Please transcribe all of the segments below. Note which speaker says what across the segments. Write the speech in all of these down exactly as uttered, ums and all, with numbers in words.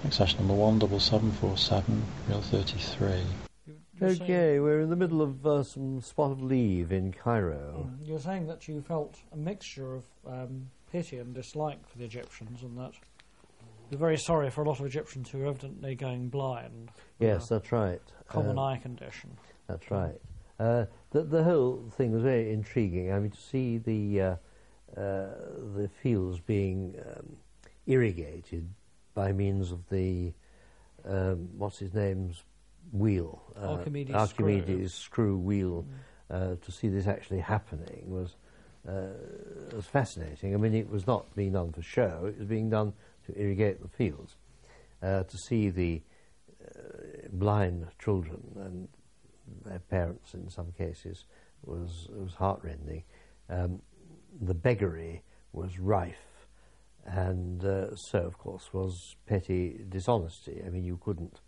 Speaker 1: Access number one double seven four seven, real thirty-three.
Speaker 2: Okay, we're in the middle of uh, some spot of leave in Cairo.
Speaker 3: Mm, you were saying that you felt a mixture of um, pity and dislike for the Egyptians, and that you're very sorry for a lot of Egyptians who are evidently going blind.
Speaker 2: Yes, that's right.
Speaker 3: Common
Speaker 2: um,
Speaker 3: eye condition.
Speaker 2: That's right. Uh, the, the whole thing was very intriguing. I mean, to see the uh, uh, the fields being um, irrigated by means of the um, what's his name's wheel, uh,
Speaker 3: Archimedes,
Speaker 2: Archimedes screw,
Speaker 3: screw
Speaker 2: wheel.
Speaker 3: Mm.
Speaker 2: Uh, to see this actually happening was uh, was fascinating. I mean, it was not being done for show; it was being done to irrigate the fields. Uh, to see the uh, blind children and their parents, in some cases, was was heartrending. Um, the beggary was rife, and uh, so, of course, was petty dishonesty. I mean, you couldn't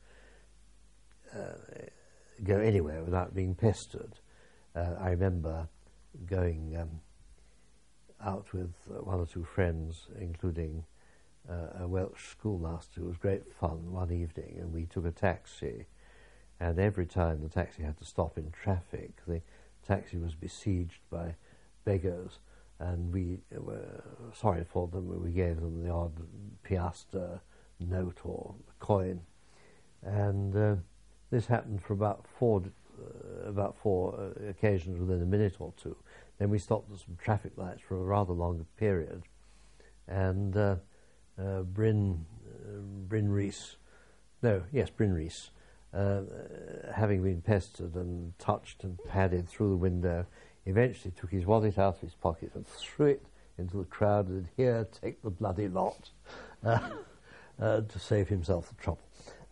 Speaker 2: uh, go anywhere without being pestered. Uh, I remember going um, out with uh, one or two friends, including uh, a Welsh schoolmaster, who was great fun one evening, and we took a taxi. And every time the taxi had to stop in traffic, the taxi was besieged by beggars, and we were sorry for them. We gave them the odd piastre note or coin, and uh, this happened for about four, uh, about four uh, occasions within a minute or two. Then we stopped at some traffic lights for a rather longer period, and uh, uh, Bryn, uh, Bryn Rees, no, yes, Bryn Rees. Uh, having been pestered and touched and padded through the window, eventually took his wallet out of his pocket and threw it into the crowd and said, "Here, take the bloody lot," uh, uh, to save himself the trouble.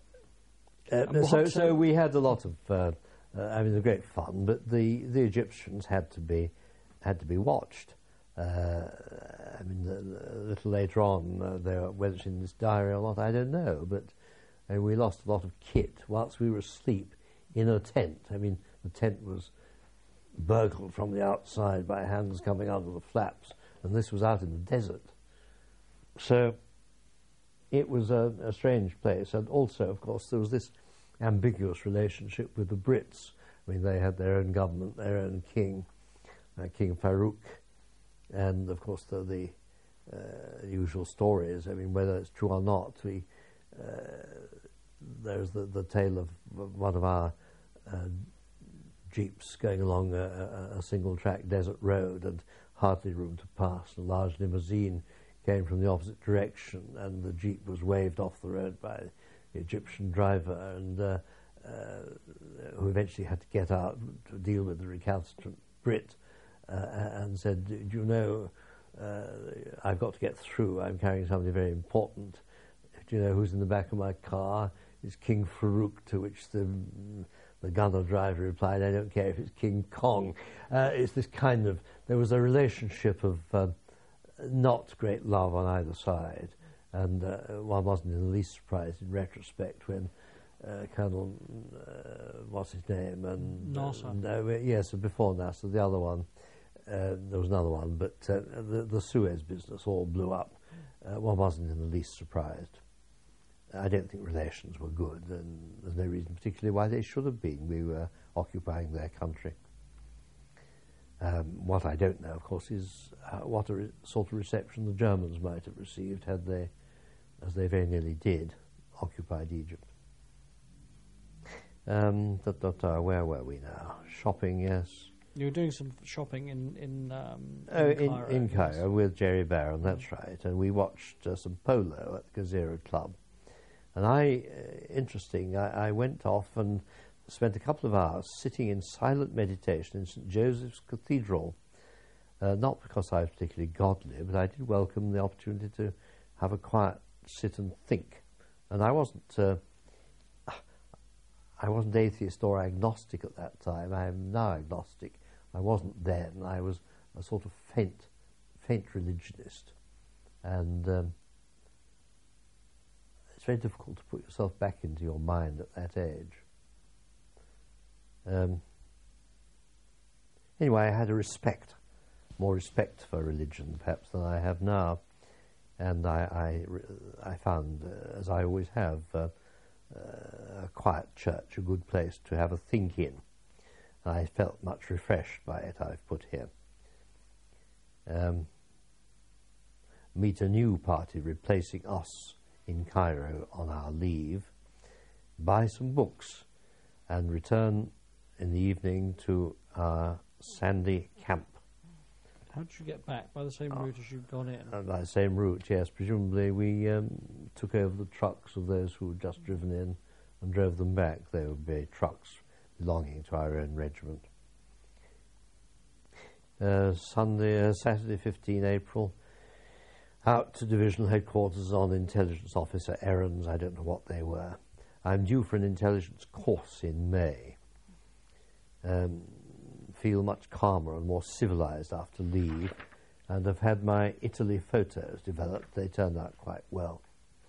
Speaker 2: Uh, so, so we had a lot of, uh, uh, I mean, a great fun, but the, the Egyptians had to be had to be watched. Uh, I mean, a little later on, uh, there, whether it's in this diary or not, I don't know, but. And we lost a lot of kit whilst we were asleep in a tent. I mean, the tent was burgled from the outside by hands coming out of the flaps, and this was out in the desert. So it was a, a strange place. And also, of course, there was this ambiguous relationship with the Brits. I mean, they had their own government, their own king, uh, King Farouk, and, of course, the, the uh, usual stories. I mean, whether it's true or not, we... Uh, there's the, the tale of one of our uh, jeeps going along a, a, a single-track desert road and hardly room to pass. A large limousine came from the opposite direction, and the jeep was waved off the road by the Egyptian driver, and uh, uh, who eventually had to get out to deal with the recalcitrant Brit, uh, and said, "Do you know, uh, I've got to get through. I'm carrying something very important. Do you know who's in the back of my car? It's King Farouk," to which the the gunner driver replied, "I don't care if it's King Kong." Uh, it's this kind of, there was a relationship of uh, not great love on either side, and uh, one wasn't in the least surprised in retrospect when uh, Colonel, uh, what's his name? and
Speaker 3: Nasser.
Speaker 2: Uh, no, yes, before Nasser, the other one, uh, there was another one, but uh, the, the Suez business all blew up. Uh, one wasn't in the least surprised. I don't think relations were good, and there's no reason particularly why they should have been. We were occupying their country. Um, what I don't know, of course, is uh, what a re sort of reception the Germans might have received had they, as they very nearly did, occupied Egypt. Um, da, da, da, where were we now? Shopping, yes.
Speaker 3: You were doing some shopping in in, um,
Speaker 2: oh,
Speaker 3: in
Speaker 2: in
Speaker 3: Cairo.
Speaker 2: In Cairo
Speaker 3: yes.
Speaker 2: with Jerry Barron, that's right. And we watched uh, some polo at the Gazero Club. And I, uh, interesting, I, I went off and spent a couple of hours sitting in silent meditation in Saint Joseph's Cathedral, uh, not because I was particularly godly, but I did welcome the opportunity to have a quiet sit and think. And I wasn't, uh, I wasn't atheist or agnostic at that time. I am now agnostic. I wasn't then. I was a sort of faint, faint religionist. And um, it's very difficult to put yourself back into your mind at that age. Um, anyway, I had a respect, more respect for religion perhaps than I have now. and I, I, I found, uh, as I always have, uh, uh, a quiet church a good place to have a think in. I felt much refreshed by it, I've put here. Um, meet a new party replacing us in Cairo on our leave, buy some books, and return in the evening to our sandy camp.
Speaker 3: How did you get back? By the same route as you'd gone in?
Speaker 2: Uh, by the same route, yes. Presumably we um, took over the trucks of those who had just driven in and drove them back. They would be trucks belonging to our own regiment. Uh, Sunday, uh, Saturday, fifteenth April, out to divisional headquarters on intelligence officer errands. I don't know what they were. I'm due for an intelligence course in May. Um, feel much calmer and more civilized after leave, and have had my Italy photos developed. They turned out quite well.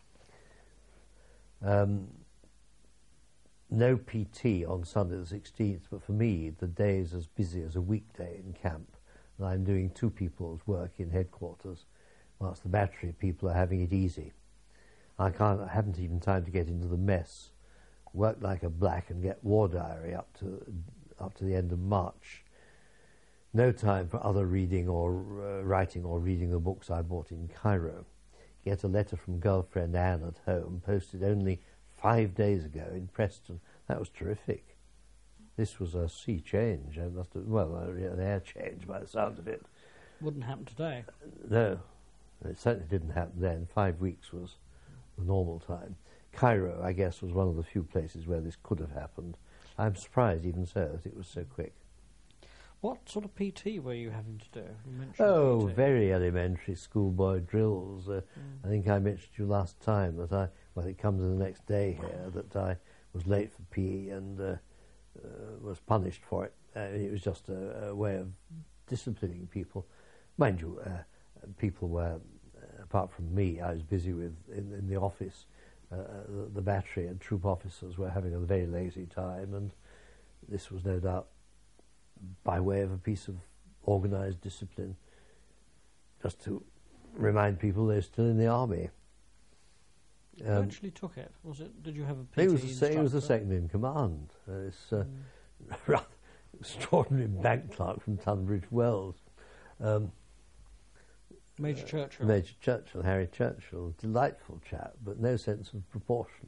Speaker 2: Um, no P T on Sunday the sixteenth, but for me the day is as busy as a weekday in camp, and I'm doing two people's work in headquarters, whilst the battery people are having it easy. I can't, I haven't even time to get into the mess, work like a black and get war diary up to up to the end of March. No time for other reading or uh, writing or reading the books I bought in Cairo. Get a letter from girlfriend Anne at home, posted only five days ago in Preston. That was terrific. This was a sea change. I must have, well, an air change by the sound of it.
Speaker 3: Wouldn't happen today.
Speaker 2: No, it certainly didn't happen then. Five weeks was the normal time. Cairo, I guess, was one of the few places where this could have happened. I'm surprised, even so, that it was so quick.
Speaker 3: What sort of P T were you having to do? You mentioned
Speaker 2: Oh,
Speaker 3: P T.
Speaker 2: very elementary schoolboy drills. Uh, mm. I think I mentioned to you last time that I, well, it comes the next day here, that I was late for P E and uh, uh, was punished for it. Uh, it was just a, a way of disciplining people. Mind you, uh, people were, uh, apart from me, I was busy with, in, in the office, uh, the, the battery and troop officers were having a very lazy time, and this was no doubt by way of a piece of organised discipline, just to remind people they're still in the army.
Speaker 3: Who
Speaker 2: Um,
Speaker 3: actually took it? Was it? Did you have a P T
Speaker 2: he was, the, se-
Speaker 3: instructor?
Speaker 2: he was the second in command. Uh, this uh, mm. rather extraordinary bank clerk from Tunbridge Wells. Um,
Speaker 3: Major
Speaker 2: uh,
Speaker 3: Churchill.
Speaker 2: Major Churchill, Harry Churchill, delightful chap, but no sense of proportion.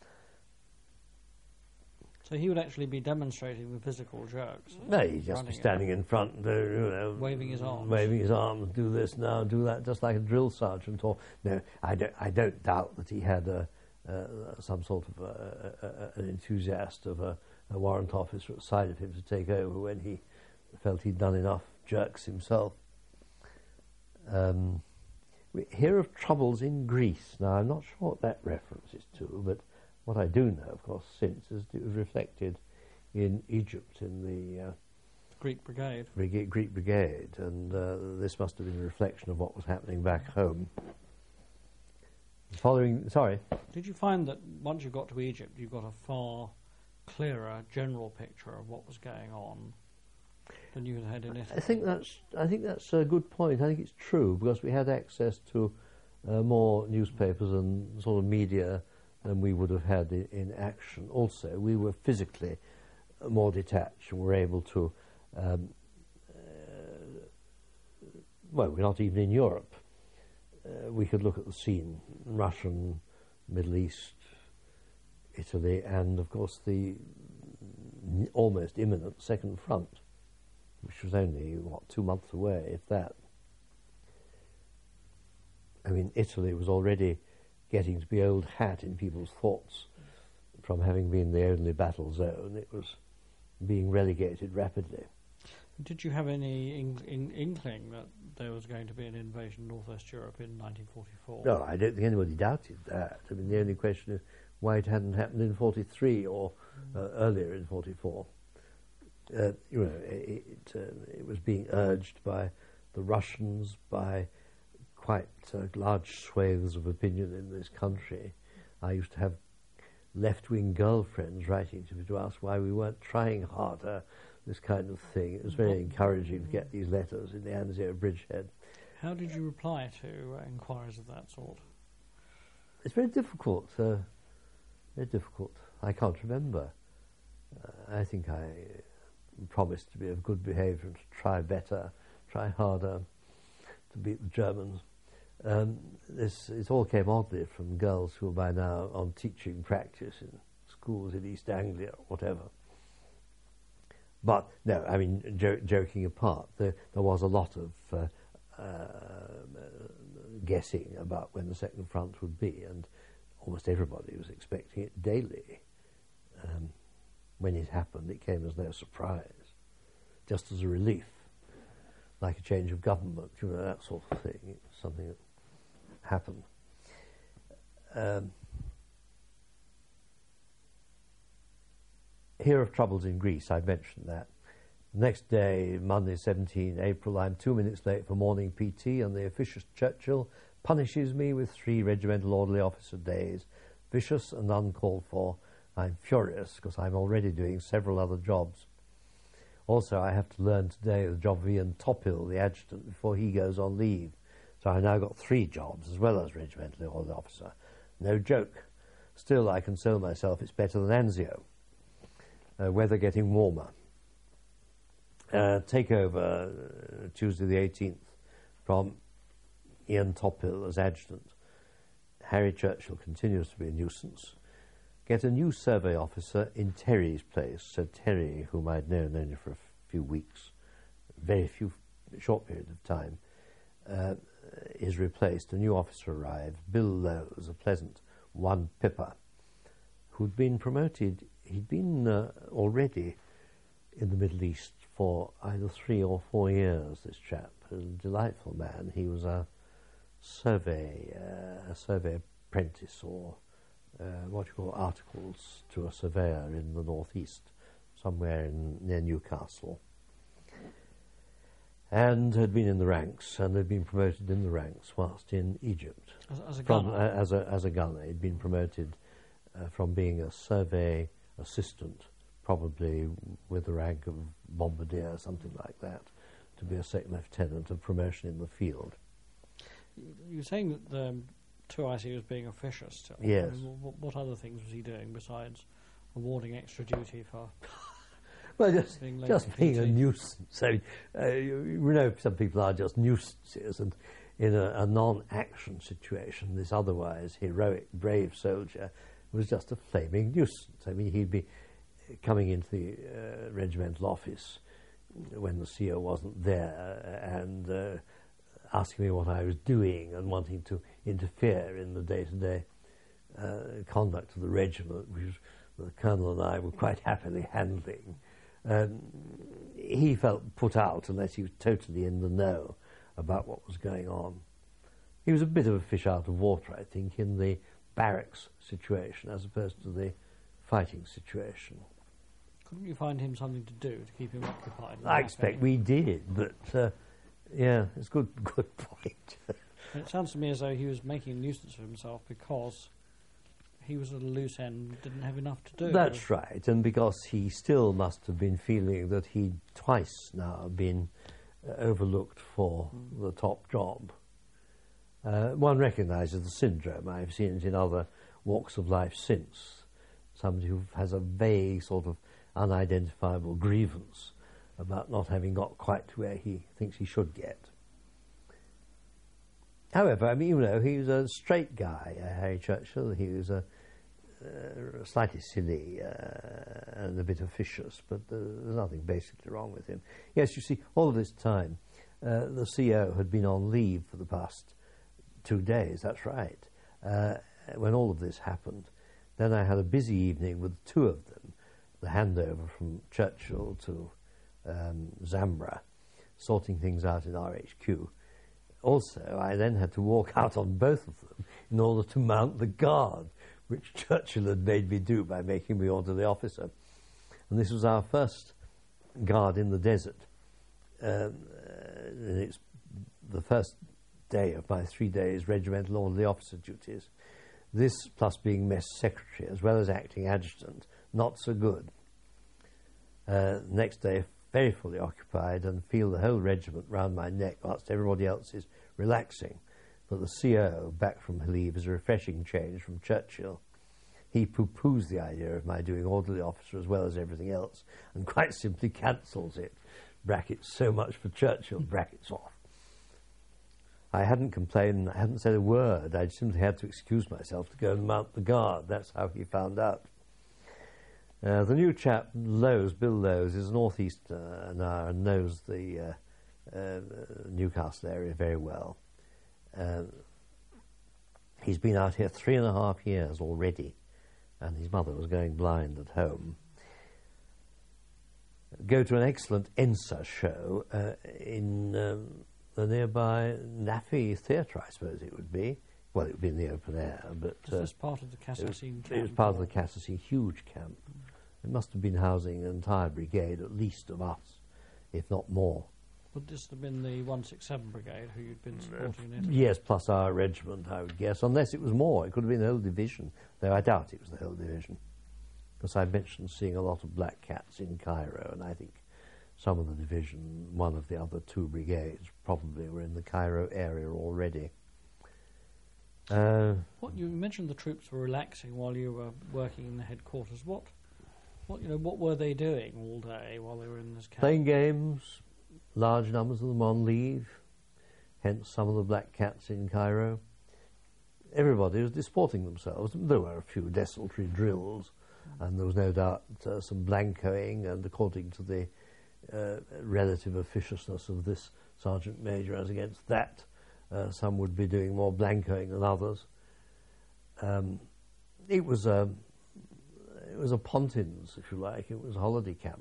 Speaker 3: So he would actually be demonstrating the physical jerks.
Speaker 2: No, he'd just be standing in front, uh, you know,
Speaker 3: waving his arms,
Speaker 2: waving his arms. Do this now, do that, just like a drill sergeant. Or no, I don't. I don't doubt that he had a, uh, some sort of a, a, a, an enthusiast of a, a warrant officer at the side of him to take over when he felt he'd done enough jerks himself. Um, we hear of troubles in Greece. Now, I'm not sure what that reference is to, but what I do know, of course, since is it was reflected in Egypt in the uh,
Speaker 3: Greek Brigade.
Speaker 2: Brigade, Greek Brigade, and uh, this must have been a reflection of what was happening back home. Following, sorry.
Speaker 3: Did you find that once you got to Egypt, you got a far clearer general picture of what was going on than you had in Italy?
Speaker 2: I think that's. I think that's a good point. I think it's true because we had access to uh, more newspapers and sort of media than we would have had in, in action. Also, we were physically more detached and were able to, um, uh, well, we're not even in Europe. Uh, we could look at the scene, Russian, Middle East, Italy, and of course the n- almost imminent Second Front, which was only, what, two months away, if that. I mean, Italy was already getting to be old hat in people's thoughts from having been the only battle zone. It was being relegated rapidly.
Speaker 3: Did you have any in, in, inkling that there was going to be an invasion of Northwest Europe in nineteen forty-four?
Speaker 2: No, I don't think anybody doubted that. I mean, the only question is why it hadn't happened in forty-three or mm. uh, earlier in forty-four. Uh, you know, it, it, uh, it was being urged by the Russians, by quite uh, large swathes of opinion in this country. I used to have left-wing girlfriends writing to me to ask why we weren't trying harder, this kind of thing. It was very encouraging to get these letters in the Anzio Bridgehead.
Speaker 3: How did you reply to uh, inquiries of that sort?
Speaker 2: It's very difficult. Uh, very difficult. I can't remember. Uh, I think I promised to be of good behaviour and to try better, try harder, to beat the Germans. Um, this it all came oddly from girls who were by now on teaching practice in schools in East Anglia or whatever. But no, I mean, jo- joking apart, there, there was a lot of uh, uh, guessing about when the Second Front would be, and almost everybody was expecting it daily. Um, when it happened, it came as no surprise, just as a relief, like a change of government, you know, that sort of thing. It was something that happened. Um, Here of troubles in Greece, I mentioned that. The next day, Monday, seventeenth April, I'm two minutes late for morning P T, and the officious Churchill punishes me with three regimental orderly officer days. Vicious and uncalled for. I'm furious because I'm already doing several other jobs. Also, I have to learn today the job of Ian Tophill, the adjutant, before he goes on leave. So I've now got three jobs as well as regimental orderly officer. No joke. Still, I console myself it's better than Anzio. Uh, weather getting warmer. Uh, take over uh, Tuesday the eighteenth from Ian Tophill as adjutant. Harry Churchill continues to be a nuisance. Get a new survey officer in Terry's place. So Terry, whom I'd known only for a few weeks, very few, short period of time, uh, is replaced. A new officer arrived, Bill Lowes, a pleasant one pipper, who'd been promoted. He'd been uh, already in the Middle East for either three or four years, this chap. A delightful man. He was a survey, uh, a survey apprentice, or uh, what you call articles to a surveyor in the northeast, somewhere in, near Newcastle. And had been in the ranks, and had been promoted in the ranks whilst in Egypt.
Speaker 3: As, as a
Speaker 2: From,
Speaker 3: gunner?
Speaker 2: uh, as, a, as a gunner. He'd been promoted uh, from being a survey assistant, probably with the rank of bombardier or something like that, to be a second lieutenant, of promotion in the field.
Speaker 3: You were saying that the two I C was being officious still.
Speaker 2: Yes.
Speaker 3: I mean, what, what other things was he doing besides awarding extra duty for
Speaker 2: Well, just
Speaker 3: being late
Speaker 2: just
Speaker 3: for
Speaker 2: being
Speaker 3: P
Speaker 2: a
Speaker 3: T?
Speaker 2: nuisance. I mean, uh, you, you know, some people are just nuisances, and in a, a non-action situation, this otherwise heroic, brave soldier was just a flaming nuisance. I mean, he'd be coming into the uh, regimental office when the C O wasn't there and uh, asking me what I was doing and wanting to interfere in the day-to-day uh, conduct of the regiment, which the colonel and I were quite happily handling. Um, he felt put out unless he was totally in the know about what was going on. He was a bit of a fish out of water, I think, in the barracks situation as opposed to the fighting situation.
Speaker 3: Couldn't you find him something to do to keep him occupied?
Speaker 2: I expect we did, but uh, yeah, it's a good, good point.
Speaker 3: It sounds to me as though he was making a nuisance of himself because he was at a loose end, didn't have enough to do.
Speaker 2: That's right, and because he still must have been feeling that he'd twice now been uh, overlooked for mm. the top job. Uh, one recognises the syndrome. I've seen it in other walks of life since. Somebody who has a vague sort of unidentifiable grievance about not having got quite to where he thinks he should get. However, I mean, you know, he was a straight guy, uh, Harry Churchill. He was a uh, slightly silly uh, and a bit officious, but uh, there's nothing basically wrong with him. Yes, you see, all this time, uh, the C O had been on leave for the past two days, that's right, uh, when all of this happened. Then I had a busy evening with two of them, the handover from Churchill to um, Zambra, sorting things out in R H Q. Also, I then had to walk out on both of them in order to mount the guard, which Churchill had made me do by making me orderly officer. And this was our first guard in the desert. Um, uh, and it's the first day of my three days regimental orderly officer duties. This, plus being mess secretary, as well as acting adjutant, not so good. Uh, next day, very fully occupied, and feel the whole regiment round my neck whilst everybody else is relaxing. But the C O, back from leave, is a refreshing change from Churchill. He poo-poos the idea of my doing orderly officer as well as everything else, and quite simply cancels it. Brackets, so much for Churchill, brackets off. I hadn't complained, I hadn't said a word. I simply had to excuse myself to go and mount the guard. That's how he found out. Uh, the new chap, Lowes, Bill Lowes, is a northeasterner now and knows the uh, uh, Newcastle area very well. Uh, he's been out here three and a half years already, and his mother was going blind at home. Go to an excellent Ensa show uh, in um, the nearby Naffy Theatre, I suppose it would be. Well, it would be in the open air, but...
Speaker 3: Was
Speaker 2: uh,
Speaker 3: this part of the Cassassine camp?
Speaker 2: It was part of the Cassassine huge camp. Mm. It must have been housing an entire brigade, at least, of us, if not more.
Speaker 3: Would this have been the one sixty-seven Brigade who you'd been supporting in Italy?
Speaker 2: Yes, plus our regiment, I would guess, unless it was more. It could have been the whole division, though I doubt it was the whole division. Because I mentioned seeing a lot of black cats in Cairo, and I think some of the division, one of the other two brigades, probably were in the Cairo area already. Uh,
Speaker 3: what you mentioned the troops were relaxing while you were working in the headquarters. What, what you know, what were they doing all day while they were in this camp?
Speaker 2: Playing games, large numbers of them on leave, hence some of the black cats in Cairo. Everybody was disporting themselves. There were a few desultory drills, mm. and there was no doubt uh, some blancoing, and according to the uh, relative officiousness of this sergeant major as against that, uh, some would be doing more blancoing than others. Um, it was a it was a Pontins, if you like. It was a holiday camp,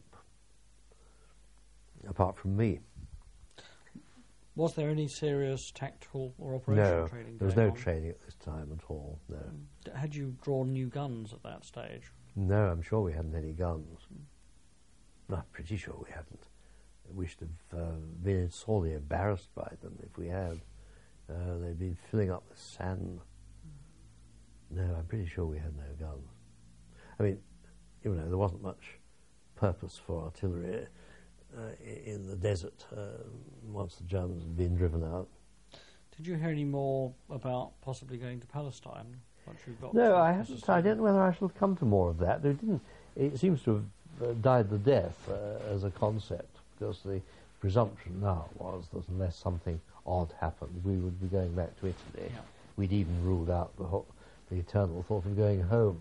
Speaker 2: apart from me.
Speaker 3: Was there any serious tactical or operational
Speaker 2: no,
Speaker 3: training?
Speaker 2: There was no
Speaker 3: on?
Speaker 2: training at this time at all, no.
Speaker 3: Mm. Had you drawn new guns at that stage?
Speaker 2: No, I'm sure we hadn't any guns. Mm. I'm pretty sure we hadn't. We should have uh, been sorely embarrassed by them if we had. Uh, they'd been filling up with sand. Mm. No, I'm pretty sure we had no guns. I mean, you know, there wasn't much purpose for artillery Uh, in the desert uh, once the Germans had been driven out.
Speaker 3: Did you hear any more about possibly going to Palestine once you got?
Speaker 2: No, I haven't. I don't know whether I shall come to more of that. There didn't. It seems to have uh, died the death uh, as a concept, because the presumption now was that unless something odd happened, we would be going back to Italy.
Speaker 3: Yeah.
Speaker 2: We'd even ruled out the, ho- the eternal thought of going home.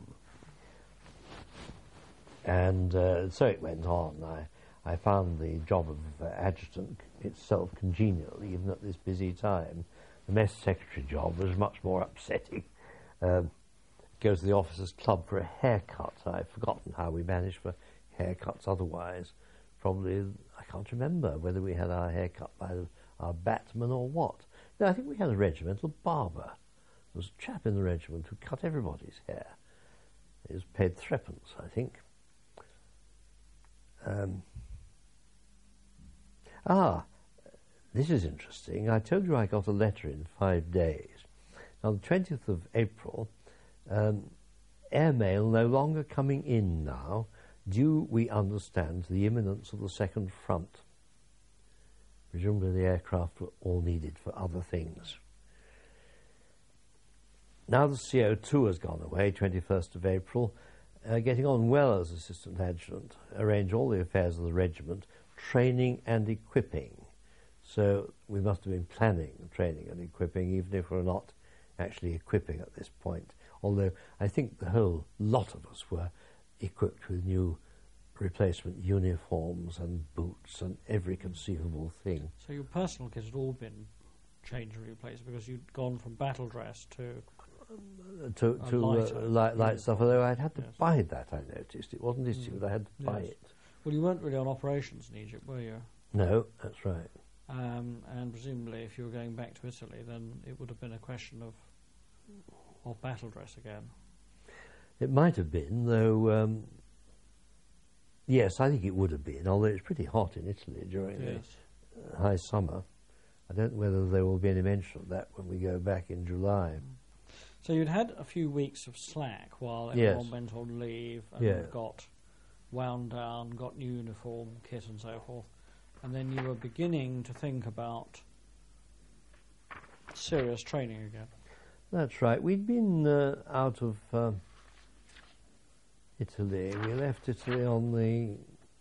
Speaker 2: And uh, so it went on. I. I found the job of uh, adjutant itself congenial, even at this busy time. The mess secretary job was much more upsetting. Um, go to the officers' club for a haircut. I've forgotten how we managed for haircuts otherwise. Probably, I can't remember whether we had our hair cut by the, our batman or what. No, I think we had a regimental barber. There was a chap in the regiment who cut everybody's hair. He was paid threepence, I think. Um, Ah, this is interesting. I told you I got a letter in five days. On the twentieth of April, um, airmail no longer coming in now, due, we understand, to the imminence of the second front. Presumably the aircraft were all needed for other things. Now the C O two has gone away, twenty-first of April, uh, getting on well as assistant adjutant, arrange all the affairs of the regiment, training and equipping. So we must have been planning training and equipping, even if we're not actually equipping at this point. Although I think the whole lot of us were equipped with new replacement uniforms and boots and every conceivable thing.
Speaker 3: So your personal kit had all been changed and replaced because you'd gone from battle dress to
Speaker 2: uh, to, to
Speaker 3: lighter,
Speaker 2: uh, light, light stuff. Although I'd had to
Speaker 3: yes.
Speaker 2: buy that, I noticed. It wasn't issued. Mm. I had to buy
Speaker 3: yes.
Speaker 2: it.
Speaker 3: Well, you weren't really on operations in Egypt, were you?
Speaker 2: No, that's right.
Speaker 3: Um, and presumably, if you were going back to Italy, then it would have been a question of of battle dress again.
Speaker 2: It might have been, though. Um, yes, I think it would have been. Although it's pretty hot in Italy during
Speaker 3: yes.
Speaker 2: the uh, high summer. I don't know whether there will be any mention of that when we go back in July.
Speaker 3: So you'd had a few weeks of slack while everyone
Speaker 2: yes.
Speaker 3: went on leave and
Speaker 2: yeah.
Speaker 3: got wound down, got new uniform, kit and so forth. And then you were beginning to think about serious training again.
Speaker 2: That's right. We'd been uh, out of um, Italy. We left Italy on the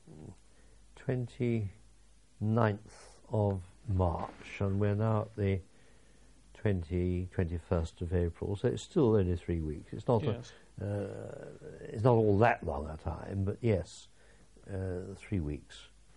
Speaker 2: twenty-ninth of March, and we're now at the twentieth, twenty-first of April, so it's still only three weeks. It's not,
Speaker 3: Yes.
Speaker 2: a, uh, it's not all that long a time, but yes, uh, three weeks.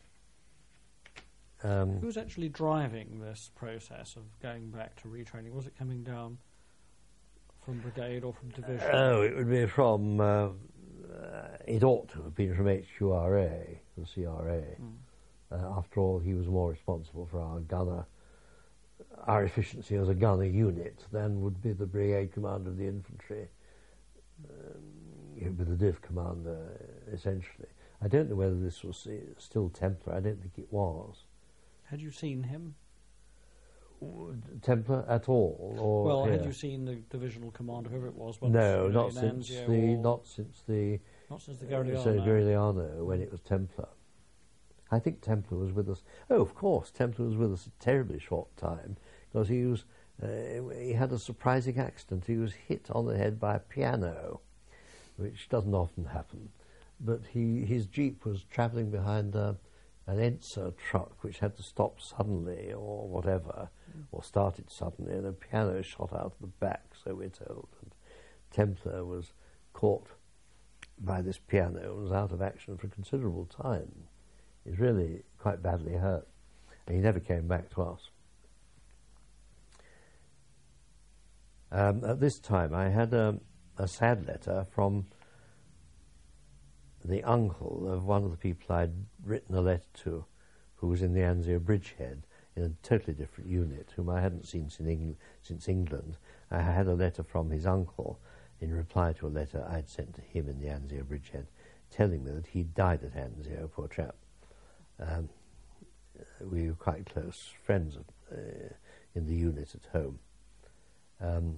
Speaker 2: Um,
Speaker 3: Who was actually driving this process of going back to retraining? Was it coming down from brigade or from division?
Speaker 2: Oh, it would be from, uh, uh, it ought to have been from H Q R A, the C R A.
Speaker 3: Mm.
Speaker 2: Uh, after all, he was more responsible for our gunner, our efficiency as a gunner unit than would be the brigade commander of the infantry. Um, he would be the div commander, essentially. I don't know whether this was uh, still Templar. I don't think it was.
Speaker 3: Had you seen him?
Speaker 2: Templar at all? Or
Speaker 3: Well,
Speaker 2: here?
Speaker 3: had you seen the divisional commander, whoever it was? once,
Speaker 2: No,
Speaker 3: you know,
Speaker 2: not
Speaker 3: in
Speaker 2: since
Speaker 3: Anzio
Speaker 2: the
Speaker 3: or-
Speaker 2: not since the
Speaker 3: not since the Garigliano.
Speaker 2: So Garigliano, when it was Templar. I think Templar was with us. Oh, of course, Templar was with us a terribly short time because he was uh, he had a surprising accident. He was hit on the head by a piano, which doesn't often happen. But he his jeep was travelling behind a, an Ensa truck, which had to stop suddenly or whatever, mm. or started suddenly, and a piano shot out of the back, so we're told. And Templar was caught by this piano and was out of action for a considerable time. He's really quite badly hurt, and he never came back to us. Um, at this time, I had a, a sad letter from the uncle of one of the people I'd written a letter to, who was in the Anzio Bridgehead in a totally different unit, whom I hadn't seen since England. Since England. I had a letter from his uncle in reply to a letter I'd sent to him in the Anzio Bridgehead, telling me that he'd died at Anzio, poor chap. Um, we were quite close friends of, uh, in the unit at home. Um,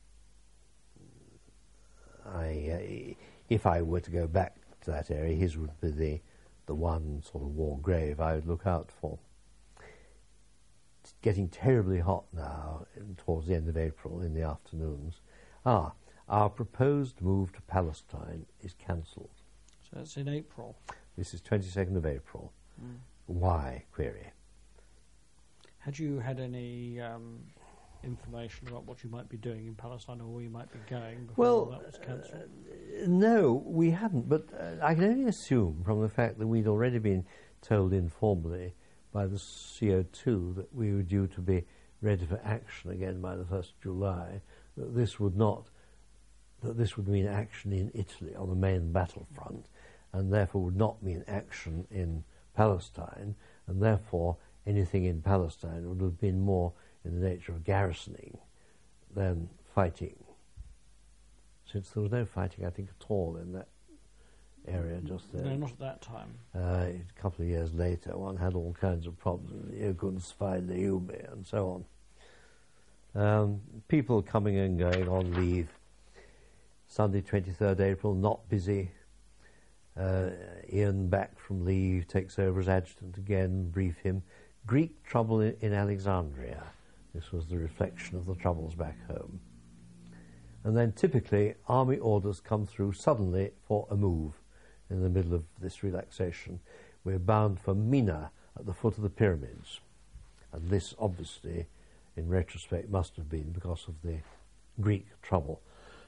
Speaker 2: I, uh, if I were to go back to that area, his would be the, the one sort of war grave I would look out for. It's getting terribly hot now, in, towards the end of April, in the afternoons. Ah, our proposed move to Palestine is cancelled.
Speaker 3: So that's in April.
Speaker 2: This is twenty-second of April.
Speaker 3: Mm.
Speaker 2: Why? Query.
Speaker 3: Had you had any um, information about what you might be doing in Palestine or where you might be going before
Speaker 2: Well,
Speaker 3: that was cancelled?
Speaker 2: Uh, no, we hadn't, but uh, I can only assume from the fact that we'd already been told informally by the C O two that we were due to be ready for action again by the first of July, that this would not, that this would mean action in Italy on the main battlefront, and therefore would not mean action in Palestine, and therefore anything in Palestine would have been more in the nature of garrisoning than fighting, since there was no fighting, I think, at all in that area just there.
Speaker 3: No, not at that time.
Speaker 2: Uh, a couple of years later, one had all kinds of problems, Iogunzfai, Leumi, and so on. Um, people coming and going on leave. Sunday, twenty-third April, not busy. Uh, Ian, back from leave, takes over as adjutant again, brief him. Greek trouble in, in Alexandria. This was the reflection of the troubles back home. And then typically, army orders come through suddenly for a move in the middle of this relaxation. We're bound for Mina at the foot of the pyramids. And this, obviously, in retrospect, must have been because of the Greek trouble.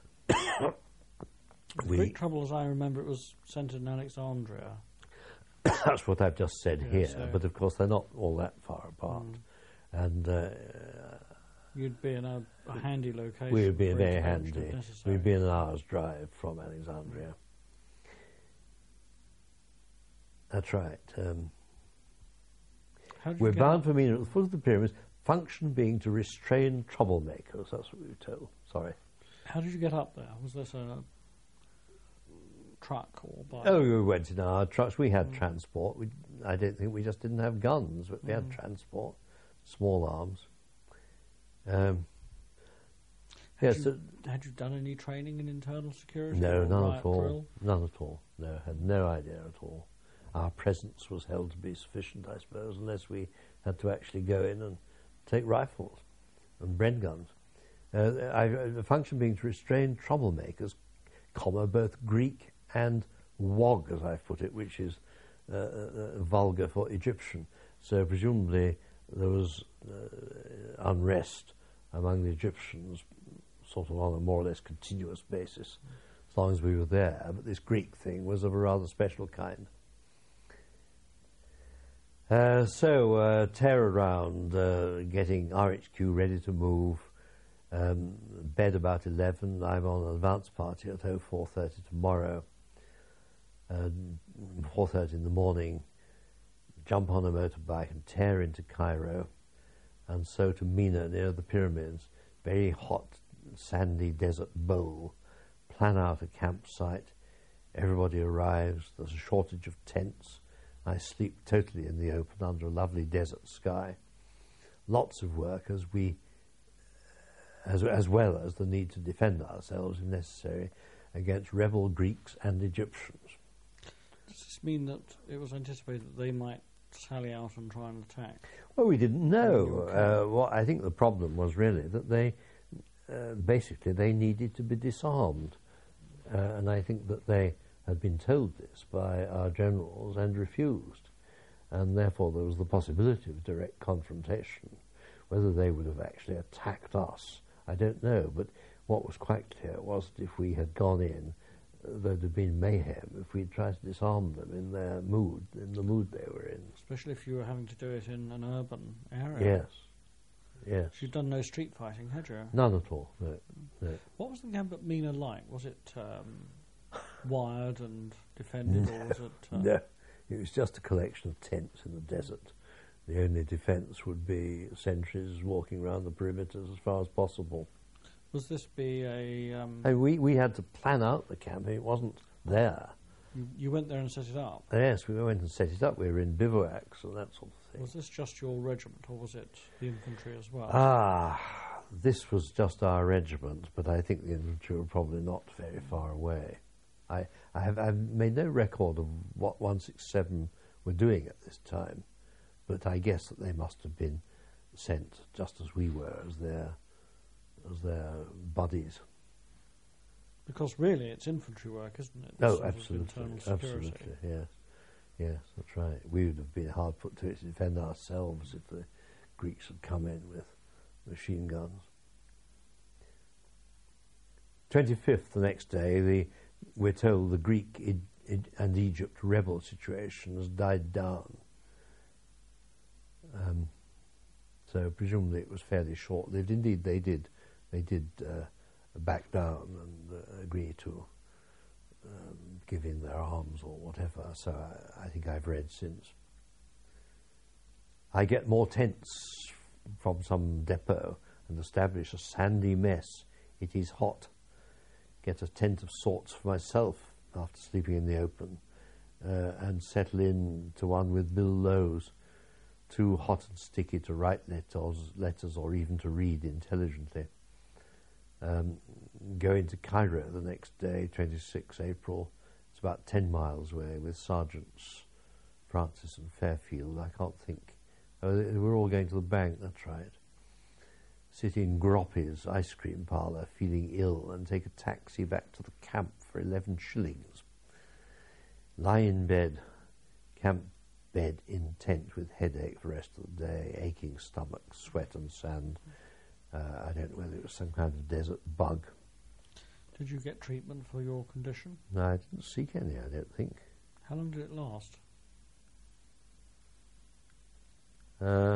Speaker 3: The Greek trouble, as I remember, it was centred in Alexandria.
Speaker 2: That's what I've just said
Speaker 3: Yeah,
Speaker 2: here,
Speaker 3: so
Speaker 2: but of course they're not all that far apart.
Speaker 3: Mm.
Speaker 2: And uh,
Speaker 3: You'd be in a, a handy location.
Speaker 2: we would be
Speaker 3: for
Speaker 2: very
Speaker 3: intervention
Speaker 2: handy.
Speaker 3: if necessary.
Speaker 2: We'd be an hour's drive from Alexandria. That's right. Um,
Speaker 3: How did you
Speaker 2: we're
Speaker 3: get
Speaker 2: bound
Speaker 3: up?
Speaker 2: for Mina at the foot of the pyramids, function being to restrain troublemakers. That's what we were told. Sorry.
Speaker 3: How did you get up there? Was this a truck or by?
Speaker 2: Oh, we went in our trucks. We had
Speaker 3: Mm.
Speaker 2: transport. We, I don't think we just didn't have guns, but we had
Speaker 3: Mm.
Speaker 2: transport, small arms. Um,
Speaker 3: had,
Speaker 2: yes.
Speaker 3: you, had you done any training in internal security?
Speaker 2: No,
Speaker 3: or
Speaker 2: none
Speaker 3: riot
Speaker 2: at all.
Speaker 3: drill?
Speaker 2: None at all. No, had no idea at all. Our presence was held to be sufficient, I suppose, unless we had to actually go in and take rifles. and Bren guns. Uh, I, the function being to restrain troublemakers, comma, both Greek and Wog, as I've put it, which is uh, uh, vulgar for Egyptian. So presumably there was uh, unrest among the Egyptians, sort of on a more or less continuous basis, as long as we were there. But this Greek thing was of a rather special kind. Uh, so, uh, tear around, uh, getting R H Q ready to move, um, bed about eleven. I'm on an advance party at oh four thirty tomorrow. Uh, four thirty in the morning, jump on a motorbike and tear into Cairo, and so to Mina near the pyramids, very hot, sandy desert bowl, plan out a campsite. Everybody arrives, there's a shortage of tents. I sleep totally in the open under a lovely desert sky. Lots of work as we, as, as well as the need to defend ourselves if necessary against rebel Greeks and Egyptians.
Speaker 3: Does this mean that it was anticipated that they might sally out and try and attack?
Speaker 2: Well, we didn't know. Uh, well, I think the problem was really that they, uh, basically, they needed to be disarmed. Uh, and I think that they had been told this by our generals and refused. And therefore there was the possibility of direct confrontation. Whether they would have actually attacked us, I don't know. But what was quite clear was that if we had gone in, uh, there'd have been mayhem if we'd tried to disarm them in their mood, in the mood they were in.
Speaker 3: Especially if you were having to do it in an urban area.
Speaker 2: Yes, yes.
Speaker 3: You'd done no street fighting, had you?
Speaker 2: None at all, no, no.
Speaker 3: What was the camp at Mina like? Was it um, wired and defended, or was it... Uh,
Speaker 2: No, it was just a collection of tents in the desert. The only defence would be sentries walking around the perimeters as far as possible.
Speaker 3: Was this be a... Um,
Speaker 2: And we, we had to plan out the camp. It wasn't there.
Speaker 3: you, you went there and set it up?
Speaker 2: Yes, we went and set it up. We were in bivouacs and that sort of thing.
Speaker 3: Was this just your regiment, or was it the infantry as well?
Speaker 2: Ah, this was just our regiment, but I think the infantry were probably not very far away. I, I have I've made no record of what one sixty-seven were doing at this time, but I guess that they must have been sent just as we were, as their as their buddies.
Speaker 3: Because really, it's infantry work, isn't it? This
Speaker 2: Oh,
Speaker 3: sort of
Speaker 2: absolutely,
Speaker 3: internal security.
Speaker 2: absolutely, yes, yes, that's right. We would have been hard put to it to defend ourselves if the Greeks had come in with machine guns. twenty-fifth, the next day, the we're told the Greek id, id, and Egypt rebel situation has died down. Um, so presumably it was fairly short-lived. Indeed, they did. They did uh, back down and uh, agree to um, give in their arms or whatever. So I, I think I've read since. I get more tents from some depot and establish a sandy mess. It is hot. Get a tent of sorts for myself after sleeping in the open, uh, and settle in to one with Bill Lowe's, too hot and sticky to write letters, letters or even to read intelligently. Um, go into Cairo the next day, twenty-sixth April. It's about ten miles away, with Sergeants Francis and Fairfield. I can't think. Oh, they, we're all going to the bank, that's right. Sit in Groppy's ice cream parlour, feeling ill, and take a taxi back to the camp for eleven shillings. Lie in bed, camp bed in tent with headache for the rest of the day, aching stomach, sweat and sand. Uh, I don't know whether it was some kind of desert bug.
Speaker 3: Did you get treatment for your condition?
Speaker 2: No, I didn't seek any, I don't think.
Speaker 3: How long did it last?
Speaker 2: Uh,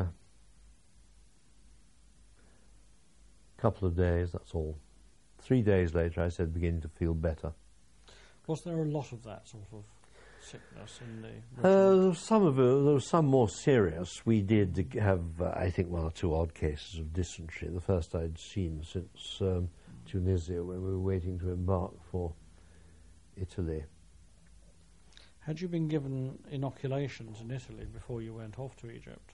Speaker 2: couple of days, that's all. Three days later, I said, beginning to feel better.
Speaker 3: Was there a lot of that sort of sickness in the
Speaker 2: Uh,
Speaker 3: regiment?
Speaker 2: there was some of it, there was some more serious. We did have, uh, I think, one or two odd cases of dysentery, the first I'd seen since um, Tunisia, when we were waiting to embark for Italy.
Speaker 3: Had you been given inoculations in Italy before you went off to Egypt?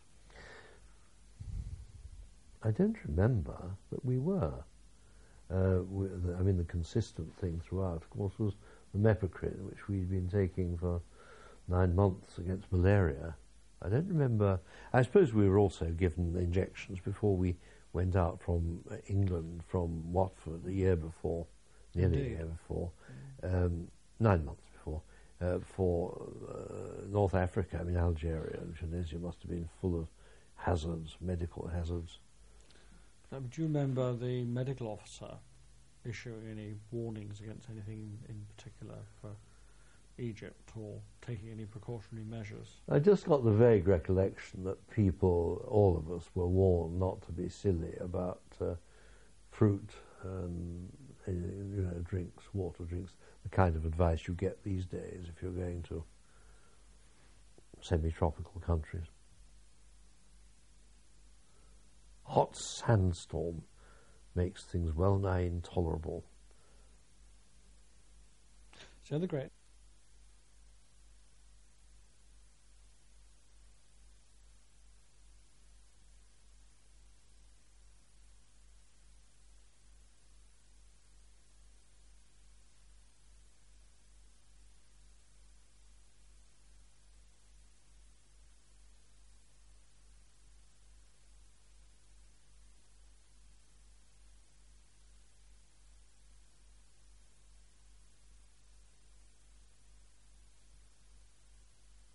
Speaker 2: I don't remember, but we were. Uh, we, the, I mean, the consistent thing throughout, of course, was the mepacrin, which we'd been taking for nine months against malaria. I don't remember. I suppose we were also given injections before we went out from uh, England, from Watford, the year before, nearly
Speaker 3: Indeed.
Speaker 2: a year before, um, nine months before, uh, for uh, North Africa, I mean Algeria and Tunisia must have been full of hazards, medical hazards.
Speaker 3: Now, do you remember the medical officer issuing any warnings against anything in particular for Egypt or taking any precautionary measures?
Speaker 2: I just got the vague recollection that people, all of us, were warned not to be silly about uh, fruit and uh, you know, drinks, water drinks, the kind of advice you get these days if you're going to semi-tropical countries. Hot sandstorm makes things well nigh intolerable.
Speaker 3: So the great